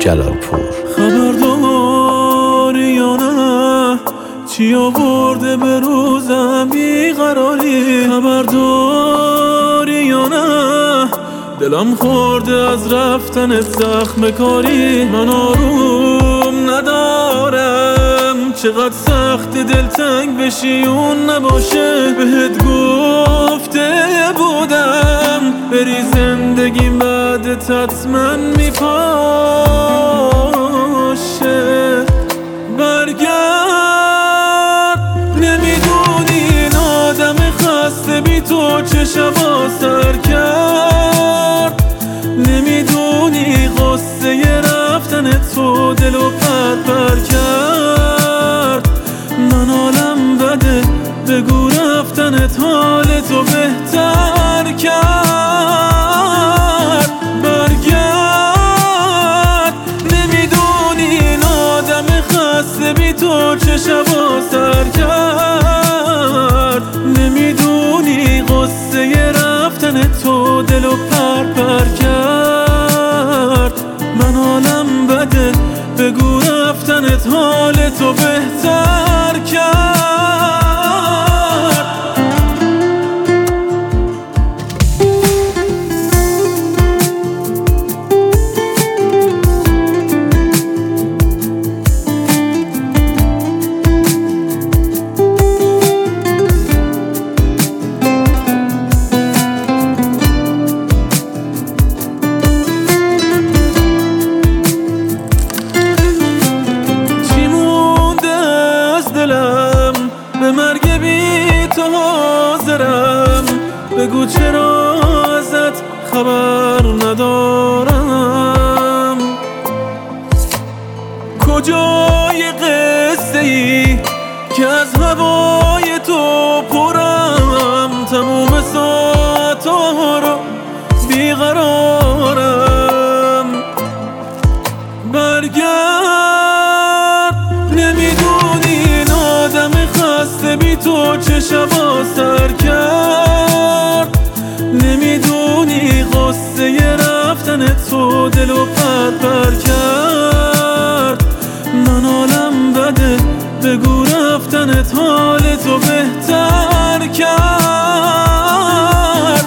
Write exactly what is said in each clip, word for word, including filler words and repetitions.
جلالپور. خبرداری یا نه چی آورده به روزم بیقراری؟ خبرداری یا نه دلم خورده از رفتنت زخم کاری؟ من آروم ندارم چقدر سخت دلتنگ بشی اون نباشه. بهت گفته بودم بری زندگیم بعدت حتما میپاشه. برگرد نمیدونی این آدم خسته بی تو چه شبا سر کرد. نمیدونی غصه رفتن تو دلو پر پر کرد. من حالم بده بگو رفتنت حال تو بهتر کرد. برگرد نمیدونی این آدم خسته بی تو چه شبا سر کرد. نمیدونی غصه رفتن تو دلو پر پر کرد. من حالم بده بگو رفتنت حال تو بهتر کرد. به مرگ بی تو حاضرم بگو چرا ازت خبر ندارم. کجای قصه ای که از هوای تو پرم؟ تموم ساعتها رو بیقرارم. برگرد نمیدونی این آدم خسته بی تو چه شبا سر کرد. نمیدونی غصه رفتن تو دلو پر پر کرد. من حالم بده بگو رفتنت حال تو بهتر کرد.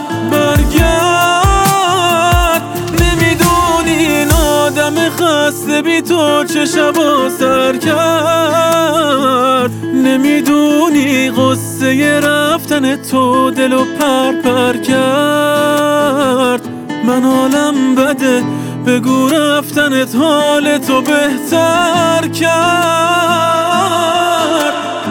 برگرد نمیدونی این آدم خسته بی تو چه شبا سر کرد. نمیدونی غصه رفتن تو دلو پر پر کرد. من حالم بده بگو رفتنت حال تو بهتر کرد.